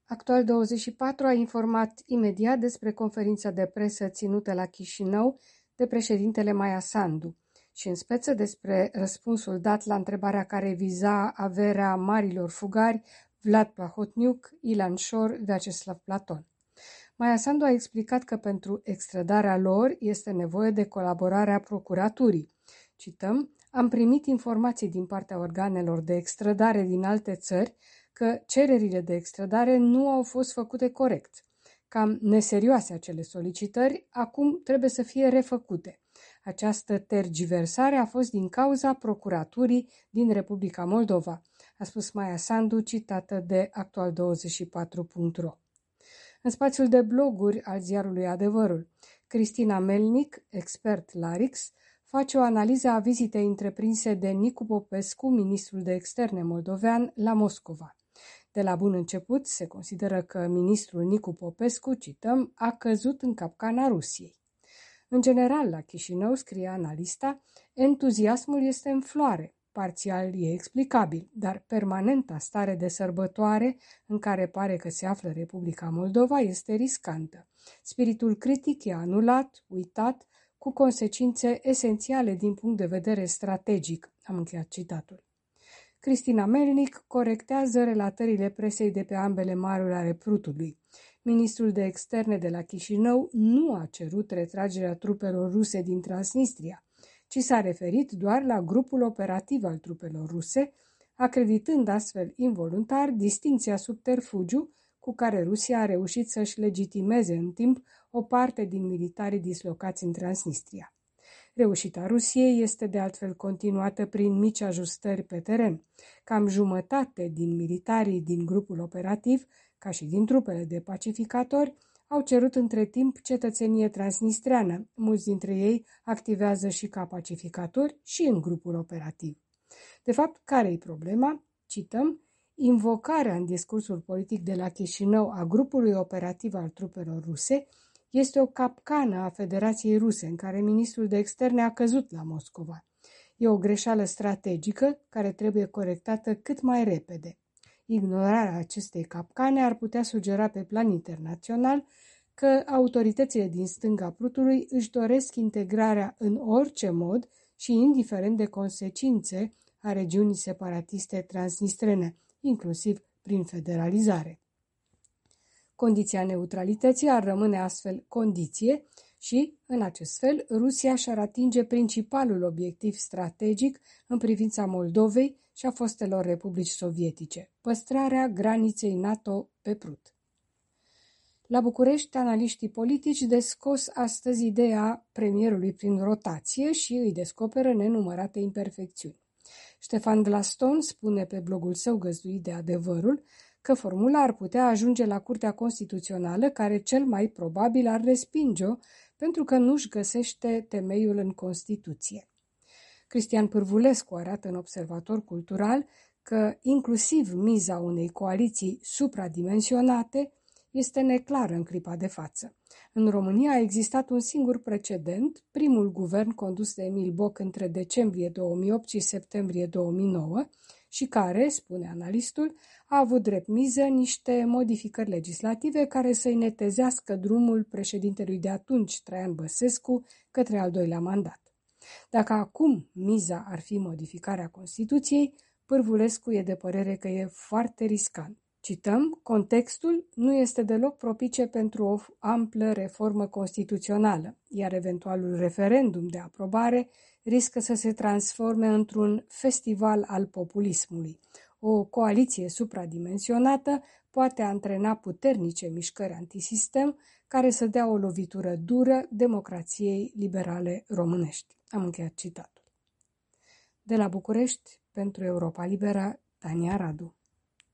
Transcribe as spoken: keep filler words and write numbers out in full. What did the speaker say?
Actual douăzeci și patru a informat imediat despre conferința de presă ținută la Chișinău de președintele Maia Sandu și în speță despre răspunsul dat la întrebarea care viza averea marilor fugari Vlad Plahotniuc, Ilan Șor, Vyacheslav Platon. Maia Sandu a explicat că pentru extradarea lor este nevoie de colaborarea procuraturii. Cităm, am primit informații din partea organelor de extradare din alte țări că cererile de extradare nu au fost făcute corect. Cam neserioase acele solicitări, acum trebuie să fie refăcute. Această tergiversare a fost din cauza procuraturii din Republica Moldova, a spus Maia Sandu, citată de actual douăzeci și patru punct ro. În spațiul de bloguri al ziarului Adevărul, Cristina Melnic, expert la R I X, face o analiză a vizitei întreprinse de Nicu Popescu, ministrul de externe moldovean, la Moscova. De la bun început se consideră că ministrul Nicu Popescu, cităm, a căzut în capcana Rusiei. În general, la Chișinău, scrie analista, entuziasmul este în floare, parțial e explicabil, dar permanenta stare de sărbătoare în care pare că se află Republica Moldova este riscantă. Spiritul critic e anulat, uitat, cu consecințe esențiale din punct de vedere strategic, am încheiat citatul. Cristina Melnic corectează relatările presei de pe ambele maluri ale Prutului. Ministrul de externe de la Chișinău nu a cerut retragerea trupelor ruse din Transnistria, ci s-a referit doar la grupul operativ al trupelor ruse, acreditând astfel involuntar distincția subterfugiu cu care Rusia a reușit să-și legitimeze în timp o parte din militarii dislocați în Transnistria. Reușita Rusiei este de altfel continuată prin mici ajustări pe teren. Cam jumătate din militarii din grupul operativ, ca și din trupele de pacificatori, au cerut între timp cetățenie transnistreană. Mulți dintre ei activează și ca pacificatori și în grupul operativ. De fapt, care-i problema? Cităm, invocarea în discursul politic de la Chișinău a grupului operativ al trupelor ruse este o capcană a Federației Ruse în care ministrul de externe a căzut la Moscova. E o greșeală strategică care trebuie corectată cât mai repede. Ignorarea acestei capcane ar putea sugera pe plan internațional că autoritățile din stânga Prutului își doresc integrarea în orice mod și indiferent de consecințe a regiunii separatiste transnistrene, inclusiv prin federalizare. Condiția neutralității ar rămâne astfel condiție și, în acest fel, Rusia și-ar atinge principalul obiectiv strategic în privința Moldovei și a fostelor republici sovietice, păstrarea graniței NATO pe Prut. La București, analiștii politici descos astăzi ideea premierului prin rotație și îi descoperă nenumărate imperfecțiuni. Ștefan Glaston spune pe blogul său găzduit de Adevărul că formula ar putea ajunge la Curtea Constituțională, care cel mai probabil ar respinge-o pentru că nu-și găsește temeiul în Constituție. Cristian Pârvulescu arată în Observator Cultural că inclusiv miza unei coaliții supradimensionate este neclară în clipa de față. În România a existat un singur precedent, primul guvern condus de Emil Boc între decembrie două mii opt și septembrie două mii nouă, și care, spune analistul, a avut drept miză niște modificări legislative care să-i netezească drumul președintelui de atunci, Traian Băsescu, către al doilea mandat. Dacă acum miza ar fi modificarea Constituției, Pârvulescu e de părere că e foarte riscant. Cităm, contextul nu este deloc propice pentru o amplă reformă constituțională, iar eventualul referendum de aprobare riscă să se transforme într-un festival al populismului. O coaliție supradimensionată poate antrena puternice mișcări antisistem care să dea o lovitură dură democrației liberale românești. Am încheiat citatul. De la București, pentru Europa Liberă, Tania Radu.